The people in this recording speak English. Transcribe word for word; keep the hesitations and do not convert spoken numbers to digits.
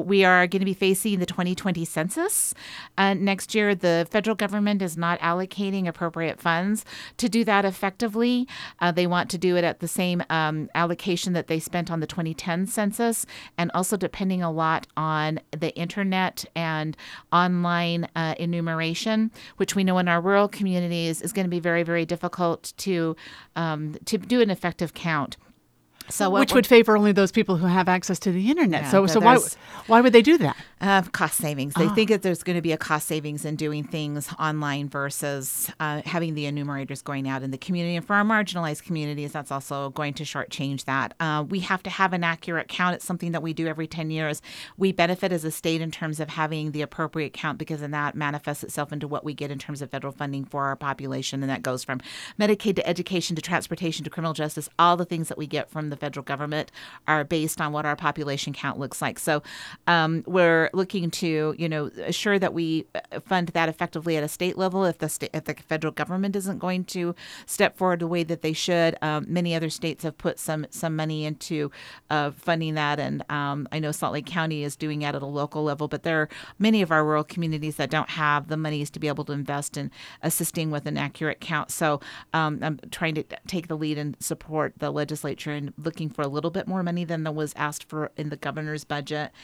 We are going to be facing the twenty twenty census. Uh, next year, the federal government is not allocating appropriate funds to do that effectively. Uh, they want to do it at the same um, allocation that they spent on the twenty ten census, and also depending a lot on the internet and online uh, enumeration, which we know in our rural communities is going to be very, very difficult to um, to do an effective count. So Which would favor only those people who have access to the internet. Yeah, so so why why would they do that? Uh, cost savings. They Oh. think that there's going to be a cost savings in doing things online versus uh, having the enumerators going out in the community. And for our marginalized communities, that's also going to shortchange that. Uh, we have to have an accurate count. It's something that we do every ten years. We benefit as a state in terms of having the appropriate count because then that manifests itself into what we get in terms of federal funding for our population. And that goes from Medicaid to education to transportation to criminal justice. All the things that we get from the federal government are based on what our population count looks like. So um, we're looking to, you know, assure that we fund that effectively at a state level. If the state, if the federal government isn't going to step forward the way that they should, um, many other states have put some some money into uh, funding that, and um, I know Salt Lake County is doing it at a local level. But there are many of our rural communities that don't have the monies to be able to invest in assisting with an accurate count. So um, I'm trying to take the lead and support the legislature in looking for a little bit more money than was asked for in the governor's budget